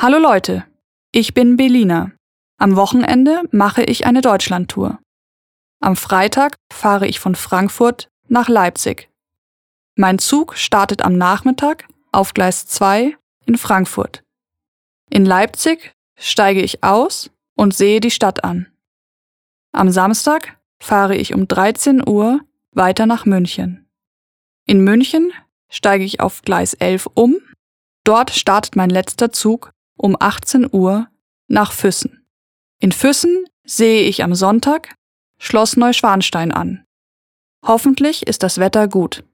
Hallo Leute, ich bin Belina. Am Wochenende mache ich eine Deutschlandtour. Am Freitag fahre ich von Frankfurt nach Leipzig. Mein Zug startet am Nachmittag auf Gleis 2 in Frankfurt. In Leipzig steige ich aus und sehe die Stadt an. Am Samstag fahre ich um 13 Uhr weiter nach München. In München steige ich auf Gleis 11 um. Dort startet mein letzter Zug um 18 Uhr nach Füssen. In Füssen sehe ich am Sonntag Schloss Neuschwanstein an. Hoffentlich ist das Wetter gut.